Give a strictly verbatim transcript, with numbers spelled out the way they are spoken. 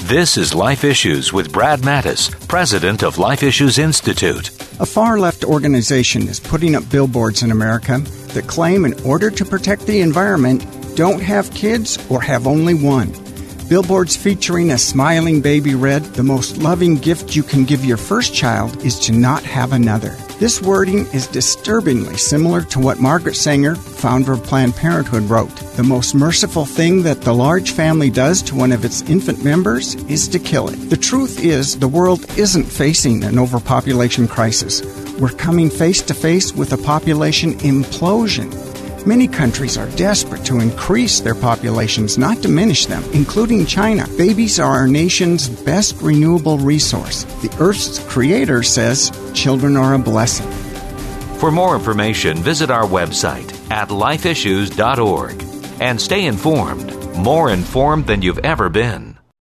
This is Life Issues with Brad Mattis, president of Life Issues Institute. A far-left organization is putting up billboards in America that claim in order to protect the environment, don't have kids or have only one. Billboards featuring a smiling baby read, "The most loving gift you can give your first child is to not have another." This wording is disturbingly similar to what Margaret Sanger, founder of Planned Parenthood, wrote. The most merciful thing that the large family does to one of its infant members is to kill it. The truth is, the world isn't facing an overpopulation crisis. We're coming face to face with a population implosion. Many countries are desperate to increase their populations, not diminish them, including China. Babies are our nation's best renewable resource. The Earth's creator says children are a blessing. For more information, visit our website at life issues dot org and stay informed, more informed than you've ever been.